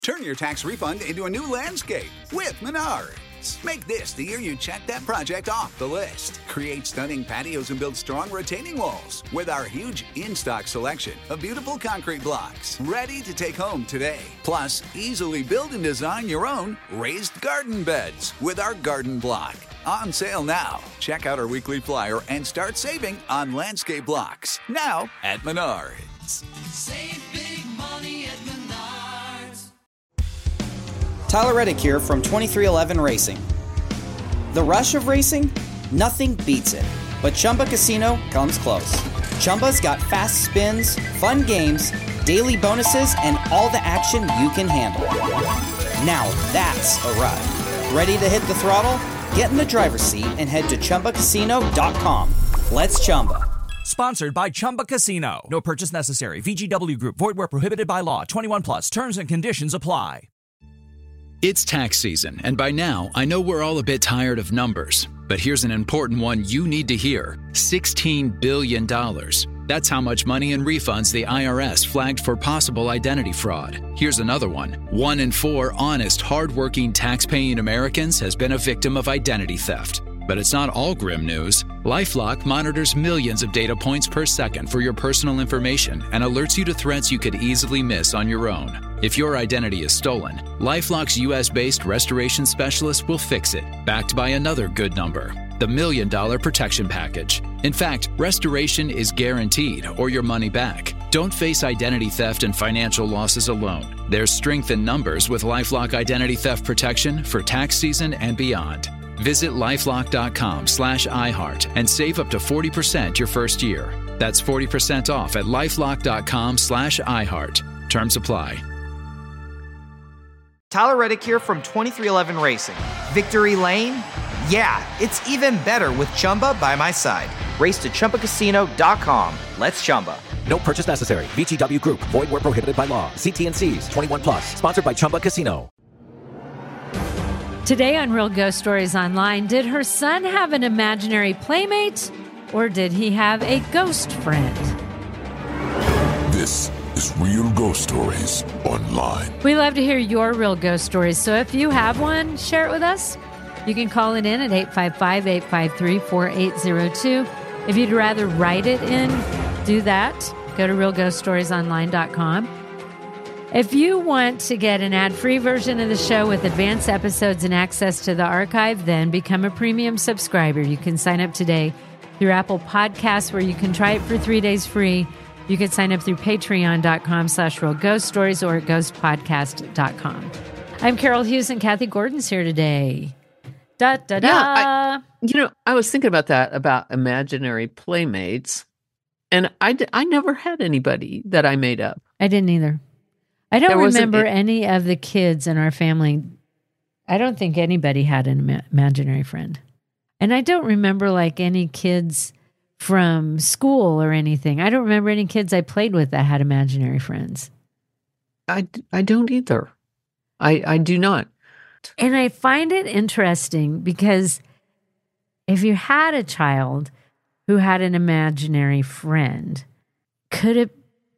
Turn your tax refund into a new landscape with Menards. Make this the year you check that project off the list. Create stunning patios and build strong retaining walls with our huge in-stock selection of beautiful concrete blocks ready to take home today. Plus, easily build and design your own raised garden beds with our garden block. On sale now. Check out our weekly flyer and start saving on landscape blocks. Now at Menards. Save big money at Menards. Tyler Reddick here from 2311 Racing. The rush of racing? Nothing beats it. But Chumba Casino comes close. Chumba's got fast spins, fun games, daily bonuses, and all the action you can handle. Now that's a ride. Ready to hit the throttle? Get in the driver's seat and head to ChumbaCasino.com. Let's Chumba. Sponsored by Chumba Casino. No purchase necessary. VGW Group. Void where prohibited by law. 21 plus. Terms and conditions apply. It's tax season, and by now, I know we're all a bit tired of numbers. But here's an important one you need to hear. $16 billion. That's how much money in refunds the IRS flagged for possible identity fraud. Here's another one. 1 in 4 honest, hardworking, tax-paying Americans has been a victim of identity theft. But it's not all grim news. LifeLock monitors millions of data points per second for your personal information and alerts you to threats you could easily miss on your own. If your identity is stolen, LifeLock's U.S.-based restoration specialist will fix it, backed by another good number, the $1 Million Protection Package. In fact, restoration is guaranteed or your money back. Don't face identity theft and financial losses alone. There's strength in numbers with LifeLock Identity Theft Protection for tax season and beyond. Visit LifeLock.com/iHeart and save up to 40% your first year. That's 40% off at LifeLock.com/iHeart. Terms apply. Tyler Reddick here from 2311 Racing. Victory Lane? Yeah, it's even better with Chumba by my side. Race to ChumbaCasino.com. Let's Chumba. No purchase necessary. VGW Group. Void where prohibited by law. See T&Cs. 21 plus. Sponsored by Chumba Casino. Today on Real Ghost Stories Online, did her son have an imaginary playmate or did he have a ghost friend? This is Real Ghost Stories Online. We love to hear your real ghost stories, so if you have one, share it with us. You can call it in at 855-853-4802. If you'd rather write it in, do that. Go to realghoststoriesonline.com. If you want to get an ad-free version of the show with advanced episodes and access to the archive, then become a premium subscriber. You can sign up today through Apple Podcasts, where you can try it for 3 days free. You can sign up through patreon.com/realghoststories or at ghostpodcast.com. I'm Carol Hughes and Kathy Gordon's here today. Da, da, da. Yeah, I was thinking about that, about imaginary playmates, and I never had anybody that I made up. I didn't either. I don't remember any of the kids in our family. I don't think anybody had an imaginary friend. And I don't remember any kids from school or anything. I don't remember any kids I played with that had imaginary friends. I don't either. I do not. And I find it interesting because if you had a child who had an imaginary friend, could it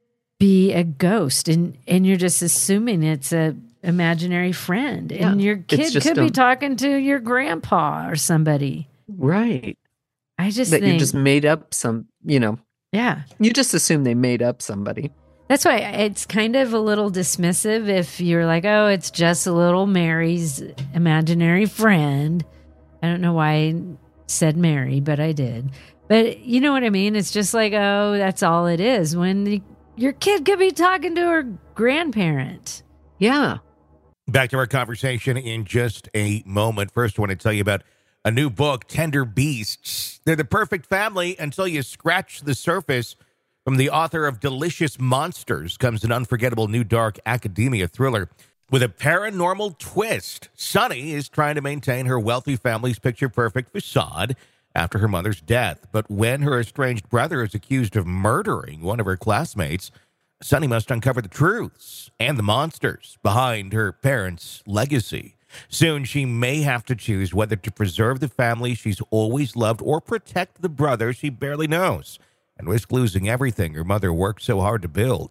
be a ghost? And you're just assuming it's a imaginary friend. And your kid could be talking to your grandpa or somebody. Right. I just think you just made up some, Yeah. You just assume they made up somebody. That's why it's kind of a little dismissive if you're like, oh, it's just a little Mary's imaginary friend. I don't know why I said Mary, but I did. But you know what I mean? It's just like, oh, that's all it is. When your kid could be talking to her grandparent. Yeah. Back to our conversation in just a moment. First, I want to tell you about a new book, Tender Beasts. They're the perfect family until you scratch the surface. From the author of Delicious Monsters comes an unforgettable new dark academia thriller with a paranormal twist. Sunny is trying to maintain her wealthy family's picture-perfect facade after her mother's death. But when her estranged brother is accused of murdering one of her classmates, Sunny must uncover the truths and the monsters behind her parents' legacy. Soon, she may have to choose whether to preserve the family she's always loved or protect the brother she barely knows and risk losing everything her mother worked so hard to build.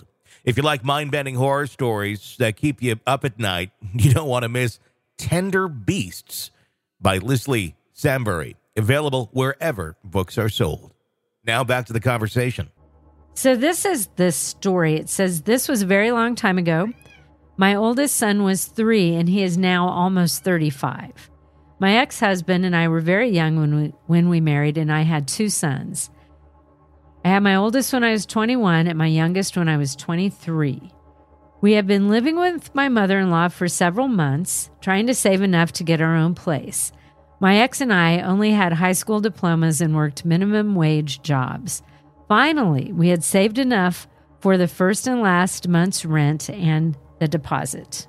If you like mind-bending horror stories that keep you up at night, you don't want to miss Tender Beasts by Leslie Sambury, available wherever books are sold. Now back to the conversation. So this is the story. It says, this was a very long time ago. My oldest son was 3, and he is now almost 35. My ex-husband and I were very young when we married, and I had 2 sons. I had my oldest when I was 21 and my youngest when I was 23. We had been living with my mother-in-law for several months, trying to save enough to get our own place. My ex and I only had high school diplomas and worked minimum wage jobs. Finally, we had saved enough for the first and last month's rent and the deposit.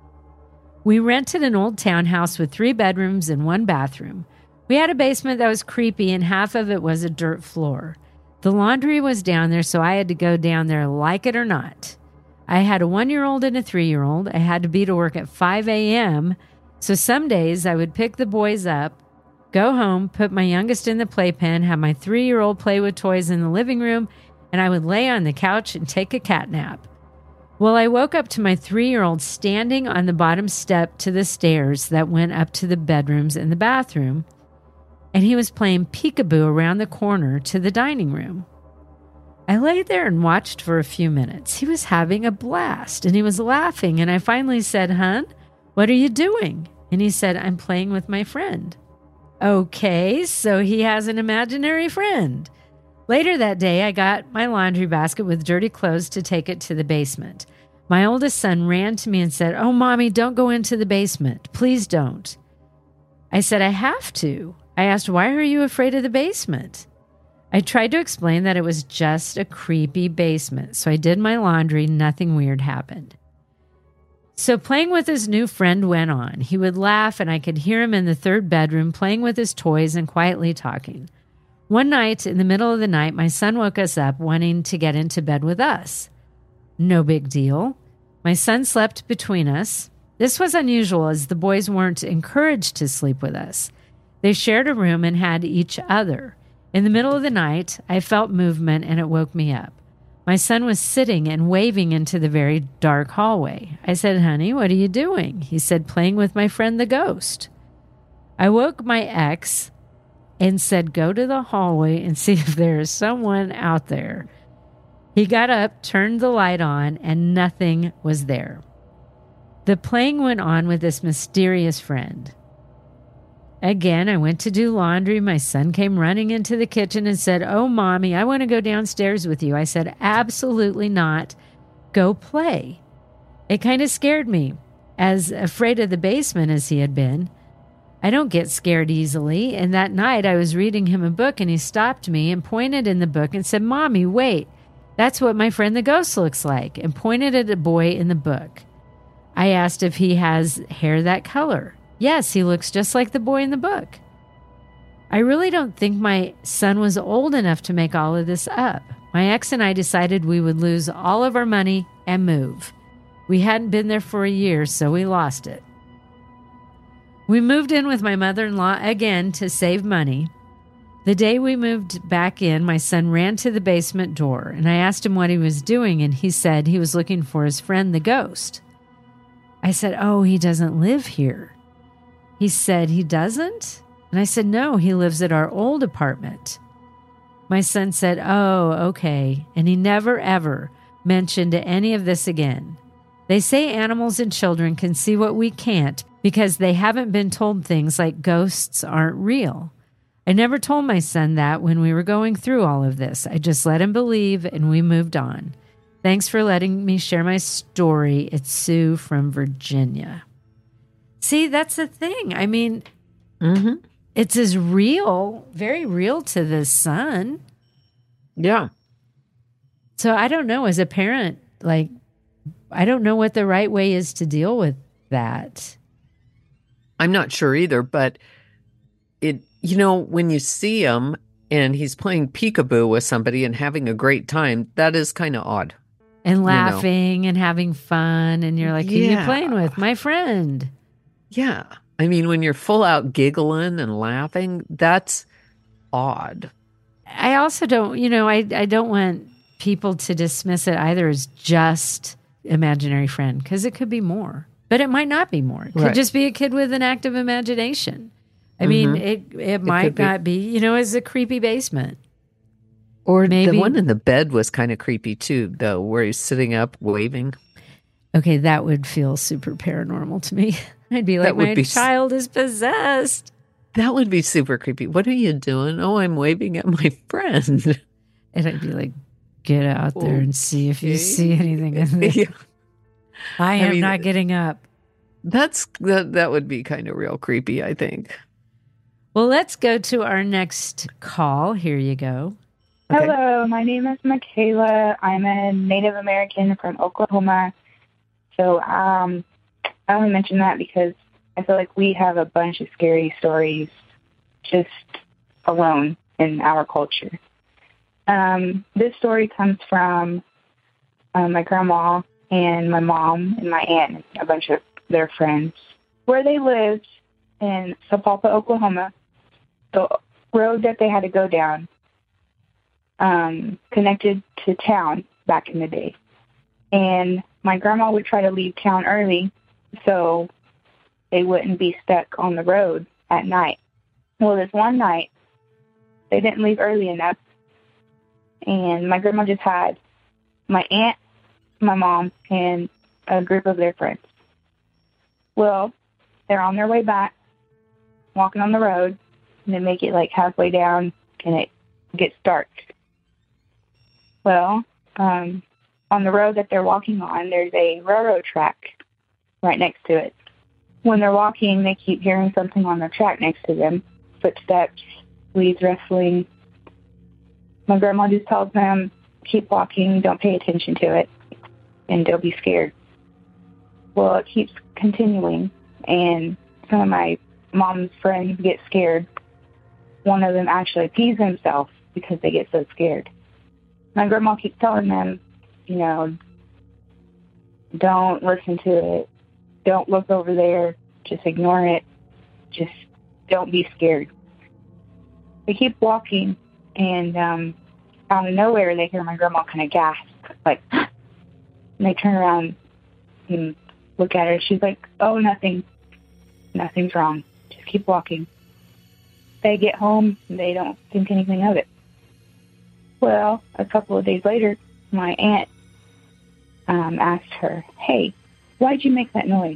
We rented an old townhouse with 3 bedrooms and 1 bathroom. We had a basement that was creepy, and half of it was a dirt floor. The laundry was down there, so I had to go down there like it or not. I had a 1-year-old and a 3-year-old. I had to be to work at 5 a.m., so some days I would pick the boys up, go home, put my youngest in the playpen, have my 3-year-old play with toys in the living room, and I would lay on the couch and take a cat nap. Well, I woke up to my 3-year-old standing on the bottom step to the stairs that went up to the bedrooms and the bathroom, and he was playing peekaboo around the corner to the dining room. I lay there and watched for a few minutes. He was having a blast, and he was laughing, and I finally said, "Hun, what are you doing?" And he said, "I'm playing with my friend." Okay, so he has an imaginary friend. Later that day, I got my laundry basket with dirty clothes to take it to the basement. My oldest son ran to me and said, "Oh, Mommy, don't go into the basement. Please don't." I said, "I have to." I asked, "Why are you afraid of the basement?" I tried to explain that it was just a creepy basement, so I did my laundry. Nothing weird happened. So playing with his new friend went on. He would laugh, and I could hear him in the 3rd bedroom playing with his toys and quietly talking. One night, in the middle of the night, my son woke us up wanting to get into bed with us. No big deal. My son slept between us. This was unusual, as the boys weren't encouraged to sleep with us. They shared a room and had each other. In the middle of the night, I felt movement, and it woke me up. My son was sitting and waving into the very dark hallway. I said, "Honey, what are you doing?" He said, "Playing with my friend the ghost." I woke my ex and said, "Go to the hallway and see if there is someone out there." He got up, turned the light on, and nothing was there. The playing went on with this mysterious friend. Again, I went to do laundry. My son came running into the kitchen and said, "Oh, Mommy, I want to go downstairs with you." I said, "Absolutely not. Go play." It kind of scared me, as afraid of the basement as he had been. I don't get scared easily, and that night I was reading him a book, and he stopped me and pointed in the book and said, "Mommy, wait, that's what my friend the ghost looks like," and pointed at a boy in the book. I asked if he has hair that color. Yes, he looks just like the boy in the book. I really don't think my son was old enough to make all of this up. My ex and I decided we would lose all of our money and move. We hadn't been there for a year, so we lost it. We moved in with my mother-in-law again to save money. The day we moved back in, my son ran to the basement door, and I asked him what he was doing, and he said he was looking for his friend, the ghost. I said, "Oh, he doesn't live here." He said, "He doesn't?" And I said, "No, he lives at our old apartment." My son said, "Oh, okay," and he never, ever mentioned any of this again. They say animals and children can see what we can't because they haven't been told things like ghosts aren't real. I never told my son that when we were going through all of this. I just let him believe, and we moved on. Thanks for letting me share my story. It's Sue from Virginia. See, that's the thing. I mean, it's as real, very real to the son. Yeah. So I don't know, as a parent, like, I don't know what the right way is to deal with that. I'm not sure either, but when you see him and he's playing peekaboo with somebody and having a great time, that is kind of odd. And laughing and having fun, and you're like, who are you playing with? My friend. Yeah. I mean, when you're full out giggling and laughing, that's odd. I also don't, I don't want people to dismiss it either as just imaginary friend, because it could be more, but it might not be more. It could just be a kid with an active imagination. I mean, it might not be, you know, as a creepy basement. Or maybe the one in the bed was kind of creepy too, though, where he's sitting up waving. Okay, that would feel super paranormal to me. I'd be like, my child is possessed. That would be super creepy. What are you doing? Oh, I'm waving at my friend. And I'd be like, get out there and see if you see anything in there. I am not getting up. That would be kind of real creepy, I think. Well, let's go to our next call. Here you go. Okay. Hello, my name is Michaela. I'm a Native American from Oklahoma. So I only mention that because I feel like we have a bunch of scary stories just alone in our culture. This story comes from my grandma and my mom and my aunt and a bunch of their friends. Where they lived in Sapulpa, Oklahoma, the road that they had to go down connected to town back in the day. And my grandma would try to leave town early so they wouldn't be stuck on the road at night. Well, this one night, they didn't leave early enough, and my grandma just had my aunt, my mom, and a group of their friends. Well, they're on their way back, walking on the road, and they make it like halfway down, and it gets dark. Well, on the road that they're walking on, there's a railroad track right next to it. When they're walking, they keep hearing something on the track next to them. Footsteps, leaves rustling. My grandma just tells them, keep walking, don't pay attention to it, and they'll be scared. Well, it keeps continuing, and some of my mom's friends get scared. One of them actually pees himself because they get so scared. My grandma keeps telling them, you know, don't listen to it. Don't look over there. Just ignore it. Just don't be scared. They keep walking, and out of nowhere, they hear my grandma kind of gasp, like, and they turn around and look at her. She's like, oh, nothing. Nothing's wrong. Just keep walking. They get home, and they don't think anything of it. Well, a couple of days later, my aunt asked her, hey, why'd you make that noise?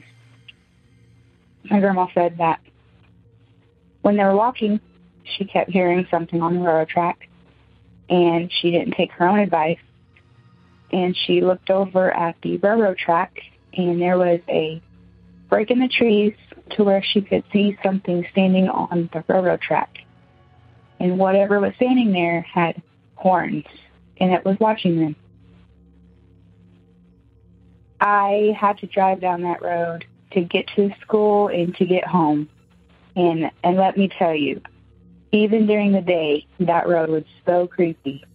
My grandma said that when they were walking, she kept hearing something on the railroad track, and she didn't take her own advice. And she looked over at the railroad track, and there was a break in the trees to where she could see something standing on the railroad track. And whatever was standing there had horns, and it was watching them. I had to drive down that road to get to school and to get home. And let me tell you, even during the day, that road was so creepy.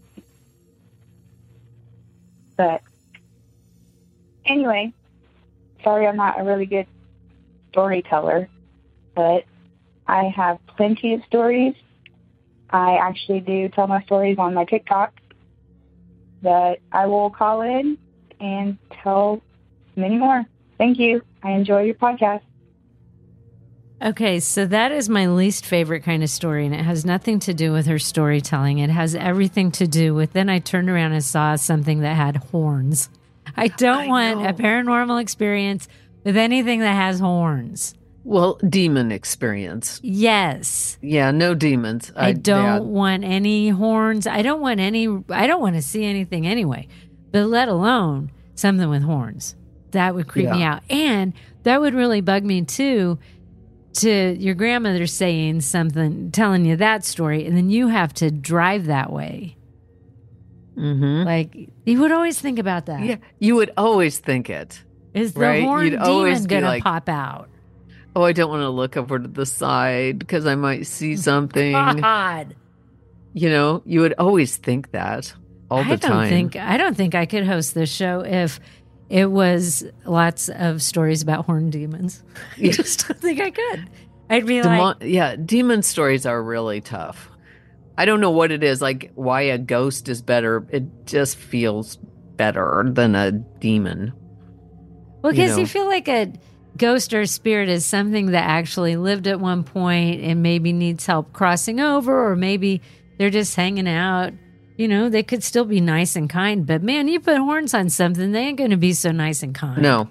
But anyway, sorry I'm not a really good storyteller, but I have plenty of stories. I actually do tell my stories on my TikTok that I will call in and tell many more. Thank you. I enjoy your podcast. Okay, so that is my least favorite kind of story, and it has nothing to do with her storytelling. It has everything to do with, then I turned around and saw something that had horns. I don't want a paranormal experience with anything that has horns. Well, demon experience. Yes. Yeah, no demons. I don't want any horns. I don't want to see anything anyway, but let alone something with horns. That would creep me out. And that would really bug me too, to your grandmother saying something, telling you that story, and then you have to drive that way. Mm-hmm. Like, you would always think about that. Yeah, you would always think it. Is the horn demon going to pop out? Oh, I don't want to look over to the side because I might see something. God. You know, you would always think that all the time. I don't think I could host this show if it was lots of stories about horned demons. I just don't think I could. I'd be yeah, demon stories are really tough. I don't know what it is, like why a ghost is better. It just feels better than a demon. Well, because you feel like a ghost or spirit is something that actually lived at one point and maybe needs help crossing over, or maybe they're just hanging out. They could still be nice and kind, but man, you put horns on something, they ain't going to be so nice and kind. No,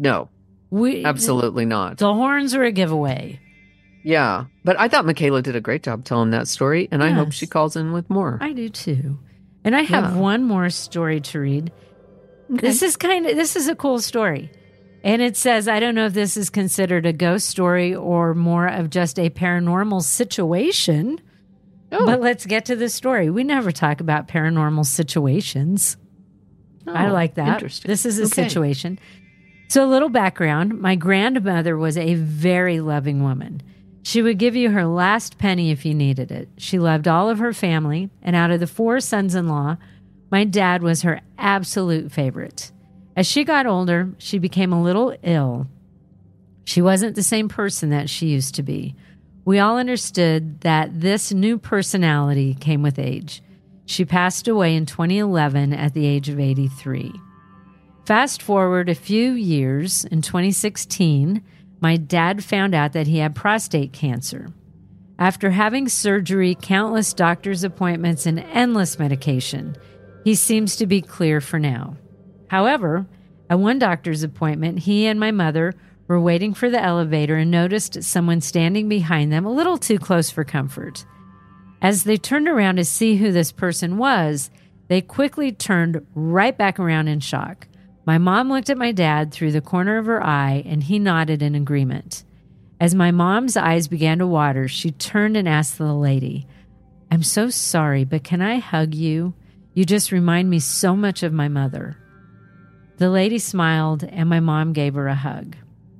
absolutely not. The horns are a giveaway. Yeah, but I thought Michaela did a great job telling that story, and I hope she calls in with more. I do too. And I have one more story to read. Okay. This is a cool story. And it says, I don't know if this is considered a ghost story or more of just a paranormal situation. Oh. But let's get to the story. We never talk about paranormal situations. Oh, I like that. Interesting. This is a situation. So a little background. My grandmother was a very loving woman. She would give you her last penny if you needed it. She loved all of her family. And out of the 4 sons-in-law, my dad was her absolute favorite. As she got older, she became a little ill. She wasn't the same person that she used to be. We all understood that this new personality came with age. She passed away in 2011 at the age of 83. Fast forward a few years, in 2016, my dad found out that he had prostate cancer. After having surgery, countless doctor's appointments, and endless medication, he seems to be clear for now. However, at one doctor's appointment, he and my mother were waiting for the elevator and noticed someone standing behind them a little too close for comfort. As they turned around to see who this person was, they quickly turned right back around in shock. My mom looked at my dad through the corner of her eye, and he nodded in agreement. As my mom's eyes began to water, she turned and asked the lady, "I'm so sorry, but can I hug you? You just remind me so much of my mother." The lady smiled, and my mom gave her a hug.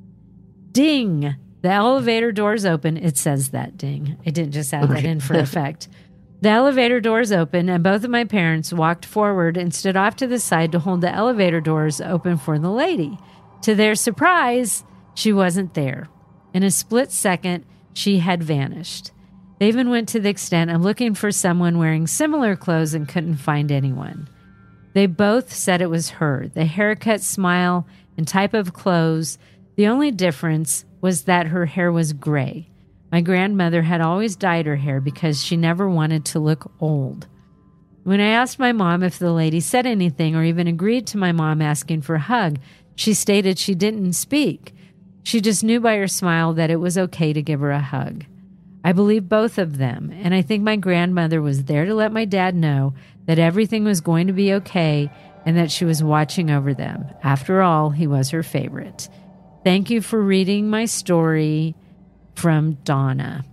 Ding! The elevator doors open. It says that, ding. I didn't just add that in for effect. The elevator doors open, and both of my parents walked forward and stood off to the side to hold the elevator doors open for the lady. To their surprise, she wasn't there. In a split second, she had vanished. They even went to the extent of looking for someone wearing similar clothes and couldn't find anyone. They both said it was her. The haircut, smile, and type of clothes. The only difference was that her hair was gray. My grandmother had always dyed her hair because she never wanted to look old. When I asked my mom if the lady said anything or even agreed to my mom asking for a hug, she stated she didn't speak. She just knew by her smile that it was okay to give her a hug. I believe both of them, and I think my grandmother was there to let my dad know that everything was going to be okay and that she was watching over them. After all, he was her favorite. Thank you for reading my story, from Donna.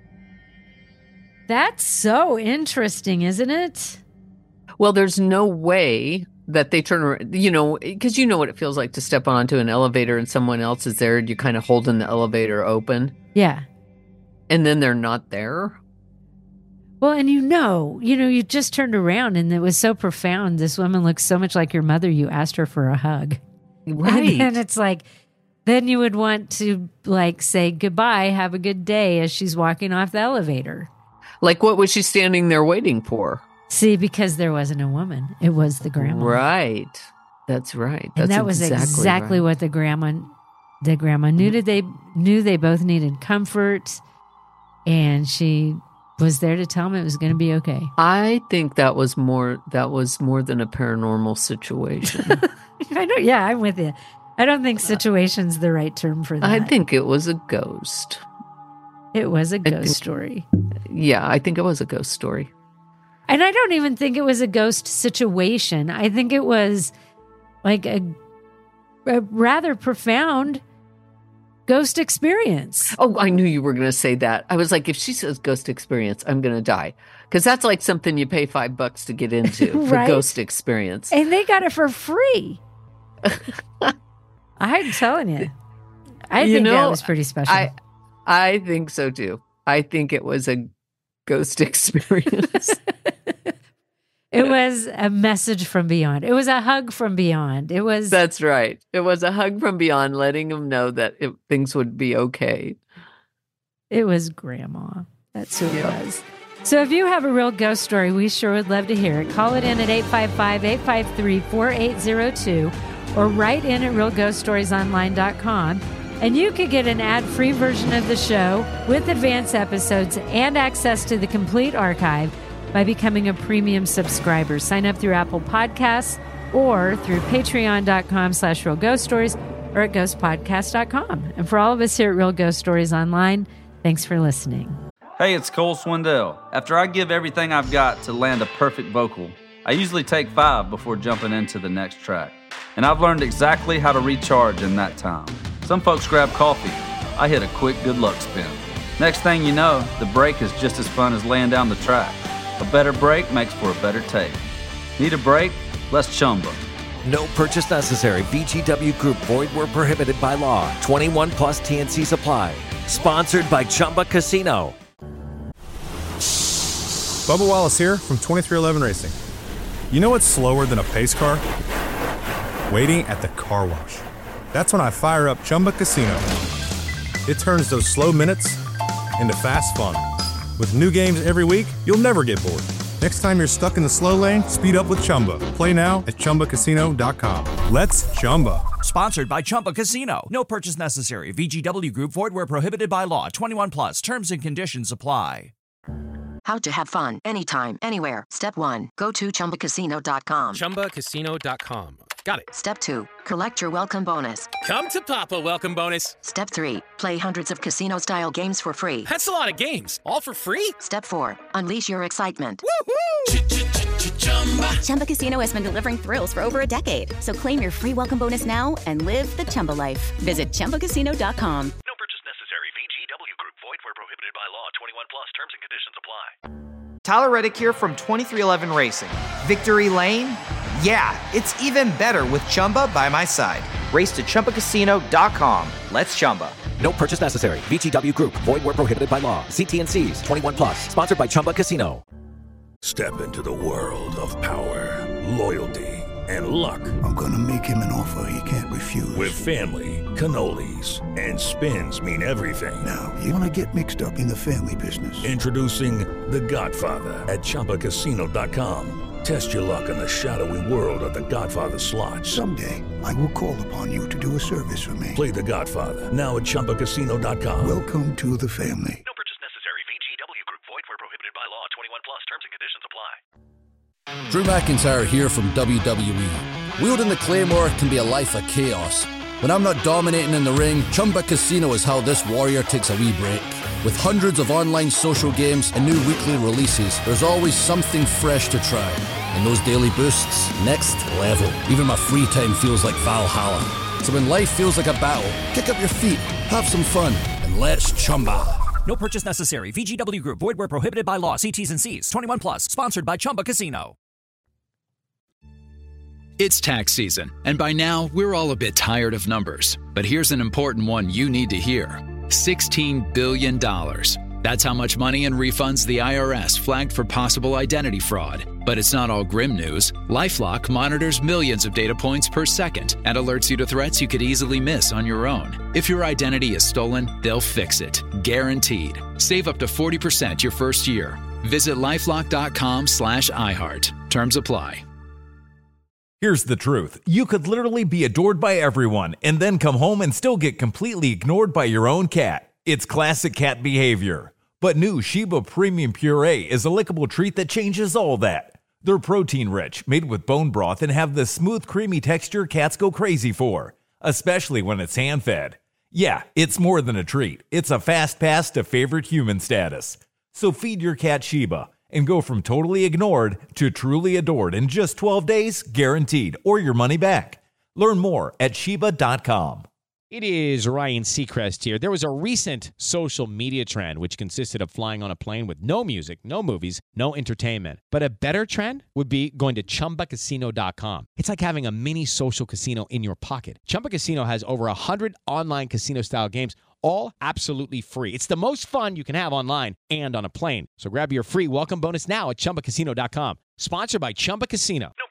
That's so interesting, isn't it? Well, there's no way that they turn around, because you know what it feels like to step onto an elevator and someone else is there and you're kind of holding the elevator open. Yeah. And then they're not there. Well, and you just turned around and it was so profound. This woman looks so much like your mother. You asked her for a hug. Right. And it's like, then you would want to say goodbye, have a good day as she's walking off the elevator. Like, what was she standing there waiting for? See, because there wasn't a woman. It was the grandma. Right. That's right. And that was exactly right. what the grandma knew. They knew they both needed comfort, and she was there to tell them it was going to be okay. I think that was more than a paranormal situation. I know. Yeah, I'm with you. I don't think situation's the right term for that. I think it was a ghost. It was a ghost story. Yeah, I think it was a ghost story. And I don't even think it was a ghost situation. I think it was like a rather profound ghost experience. Oh, I knew you were going to say that. I was like, if she says ghost experience, I'm going to die. Because that's like something you pay $5 to get into, Right? The ghost experience. And they got it for free. I'm telling you. I think that was pretty special. I think so too. I think it was a ghost experience. It was a message from beyond. It was a hug from beyond. That's right. It was a hug from beyond, letting them know that things would be okay. It was Grandma. That's who it was. So if you have a real ghost story, we sure would love to hear it. Call it in at 855-853-4802 or write in at realghoststoriesonline.com. And you could get an ad-free version of the show with advanced episodes and access to the complete archive by becoming a premium subscriber. Sign up through Apple Podcasts or through patreon.com/realghoststories or at ghostpodcast.com. And for all of us here at Real Ghost Stories Online, thanks for listening. Hey, it's Cole Swindell. After I give everything I've got to land a perfect vocal, I usually take 5 before jumping into the next track. And I've learned exactly how to recharge in that time. Some folks grab coffee. I hit a quick good luck spin. Next thing you know, the break is just as fun as laying down the track. A better break makes for a better take. Need a break? Let's Chumba. No purchase necessary. VGW Group. Void where prohibited by law. 21 plus TNC Supply. Sponsored by Chumba Casino. Bubba Wallace here from 2311 Racing. You know what's slower than a pace car? Waiting at the car wash. That's when I fire up Chumba Casino. It turns those slow minutes into fast fun. With new games every week, you'll never get bored. Next time you're stuck in the slow lane, speed up with Chumba. Play now at ChumbaCasino.com. Let's Chumba. Sponsored by Chumba Casino. No purchase necessary. VGW Group. Void where prohibited by law. 21 plus. Terms and conditions apply. How to have fun anytime, anywhere. Step 1. Go to ChumbaCasino.com. ChumbaCasino.com. Got it. Step 2. Collect your welcome bonus. Come to Papa welcome bonus. Step 3. Play hundreds of casino-style games for free. That's a lot of games. All for free? Step 4. Unleash your excitement. Woohoo! Chumba Casino has been delivering thrills for over a decade. So claim your free welcome bonus now and live the Chumba life. Visit ChumbaCasino.com. No purchase necessary. VGW Group. Void where prohibited by law. 21 plus. Terms and conditions apply. Tyler Reddick here from 2311 Racing. Victory Lane? Yeah, it's even better with Chumba by my side. Race to ChumbaCasino.com. Let's Chumba. No purchase necessary. VGW Group. Void where prohibited by law. See TNCs. 21 plus. Sponsored by Chumba Casino. Step into the world of power, loyalty, and luck. I'm gonna make him an offer he can't refuse. With family, cannolis, and spins mean everything. Now, you wanna get mixed up in the family business. Introducing The Godfather at ChumbaCasino.com. Test your luck in the shadowy world of The Godfather slot. Someday, I will call upon you to do a service for me. Play The Godfather now at ChumbaCasino.com. Welcome to the family. No purchase necessary. VGW Group. Void where prohibited by law. 21 plus. Terms and conditions apply. Drew McIntyre here from WWE. Wielding the Claymore can be a life of chaos. When I'm not dominating in the ring, Chumba Casino is how this warrior takes a wee break. With hundreds of online social games and new weekly releases, there's always something fresh to try. And those daily boosts, next level. Even my free time feels like Valhalla. So when life feels like a battle, kick up your feet, have some fun, and let's Chumba. No purchase necessary. VGW Group. Void where prohibited by law. See T's and C's. 21 plus. Sponsored by Chumba Casino. It's tax season, and by now, we're all a bit tired of numbers. But here's an important one you need to hear. $16 billion. That's how much money in refunds the IRS flagged for possible identity fraud. But it's not all grim news. LifeLock monitors millions of data points per second and alerts you to threats you could easily miss on your own. If your identity is stolen, they'll fix it. Guaranteed. Save up to 40% your first year. Visit LifeLock.com/iHeart. Terms apply. Here's the truth. You could literally be adored by everyone and then come home and still get completely ignored by your own cat. It's classic cat behavior. But new Sheba Premium Puree is a lickable treat that changes all that. They're protein-rich, made with bone broth, and have the smooth, creamy texture cats go crazy for, especially when it's hand-fed. Yeah, it's more than a treat. It's a fast pass to favorite human status. So feed your cat Sheba and go from totally ignored to truly adored in just 12 days, guaranteed, or your money back. Learn more at Sheba.com. It is Ryan Seacrest here. There was a recent social media trend which consisted of flying on a plane with no music, no movies, no entertainment. But a better trend would be going to ChumbaCasino.com. It's like having a mini social casino in your pocket. Chumba Casino has over 100 online casino-style games, all absolutely free. It's the most fun you can have online and on a plane. So grab your free welcome bonus now at ChumbaCasino.com. Sponsored by Chumba Casino. No